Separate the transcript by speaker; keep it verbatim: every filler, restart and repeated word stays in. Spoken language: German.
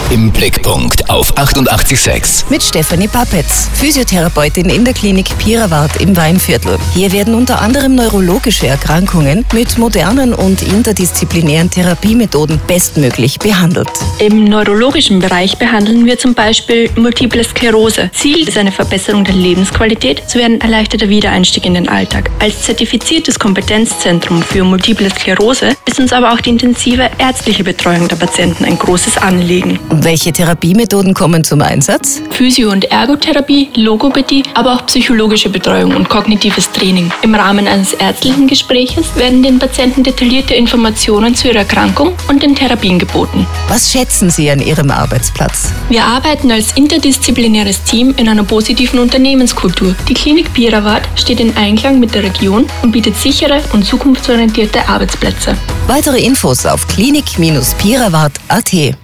Speaker 1: Im Blickpunkt auf achtundachtzig Komma sechs.
Speaker 2: Mit Stefanie Papetz, Physiotherapeutin in der Klinik Pirawart im Weinviertel. Hier werden unter anderem neurologische Erkrankungen mit modernen und interdisziplinären Therapiemethoden bestmöglich behandelt.
Speaker 3: Im neurologischen Bereich behandeln wir zum Beispiel Multiple Sklerose. Ziel ist eine Verbesserung der Lebensqualität sowie ein erleichterter Wiedereinstieg in den Alltag. Als zertifiziertes Kompetenzzentrum für Multiple Sklerose ist uns aber auch die intensive ärztliche Betreuung der Patienten ein großes Anliegen.
Speaker 2: Welche Therapiemethoden kommen zum Einsatz?
Speaker 3: Physio- und Ergotherapie, Logopädie, aber auch psychologische Betreuung und kognitives Training. Im Rahmen eines ärztlichen Gespräches werden den Patienten detaillierte Informationen zu ihrer Erkrankung und den Therapien geboten.
Speaker 2: Was schätzen Sie an Ihrem Arbeitsplatz?
Speaker 3: Wir arbeiten als interdisziplinäres Team in einer positiven Unternehmenskultur. Die Klinik Pirawart steht in Einklang mit der Region und bietet sichere und zukunftsorientierte Arbeitsplätze.
Speaker 2: Weitere Infos auf klinik Bindestrich pirawart Punkt at.